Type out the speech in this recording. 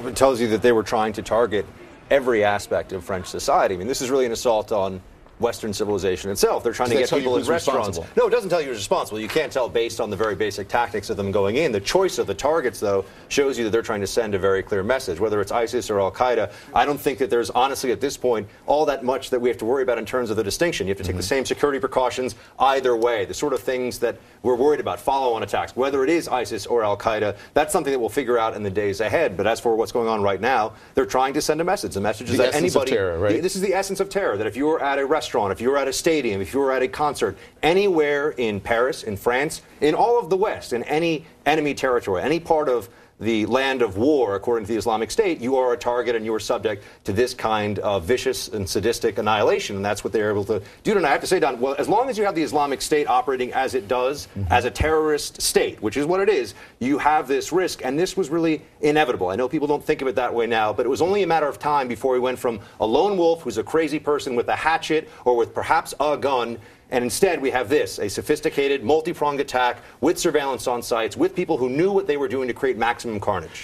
It tells you that they were trying to target every aspect of French society. I mean, this is really an assault on Western civilization itself. They're trying to get people in restaurants. No, it doesn't tell you who's responsible. You can't tell based on the very basic tactics of them going in. The choice of the targets, though, shows you that they're trying to send a very clear message. Whether it's ISIS or Al-Qaeda, I don't think that there's honestly at this point all that much that we have to worry about in terms of the distinction. You have to take the same security precautions either way. The sort of things that we're worried about, follow-on attacks, whether it is ISIS or Al-Qaeda, that's something that we'll figure out in the days ahead. But as for what's going on right now, they're trying to send a message. The message is that anybody... Terror, right? This is the essence of terror, that if you're at a restaurant, if you're at a stadium, if you're at a concert, anywhere in Paris, in France, in all of the West, in any enemy territory, any part of the land of war, according to the Islamic State, you are a target and you are subject to this kind of vicious and sadistic annihilation. And that's what they're able to do tonight. I have to say, Don, well, as long as you have the Islamic State operating as it does, as a terrorist state, which is what it is, you have this risk. And this was really inevitable. I know people don't think of it that way now, but it was only a matter of time before we went from a lone wolf who's a crazy person with a hatchet or with perhaps a gun. And instead, we have this, a sophisticated, multi-pronged attack with surveillance on sites, with people who knew what they were doing to create maximum carnage.